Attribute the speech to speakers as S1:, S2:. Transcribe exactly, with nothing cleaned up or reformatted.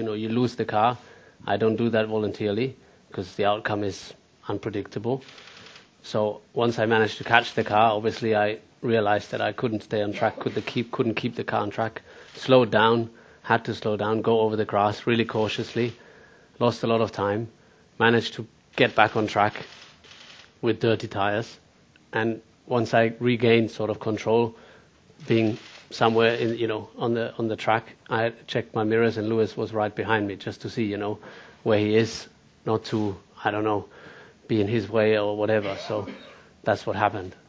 S1: know, you lose the car. I don't do that voluntarily because the outcome is unpredictable. So once I managed to catch the car, obviously I realized that I couldn't stay on track, couldn't keep, couldn't keep the car on track. Slowed down, had to slow down, go over the grass really cautiously. Lost a lot of time. Managed to get back on track with dirty tires. And once I regained sort of control, being somewhere in, you know, on the on the track, I checked my mirrors and Lewis was right behind me just to see, you know, where he is, not to, I don't know, be in his way or whatever. So that's what happened.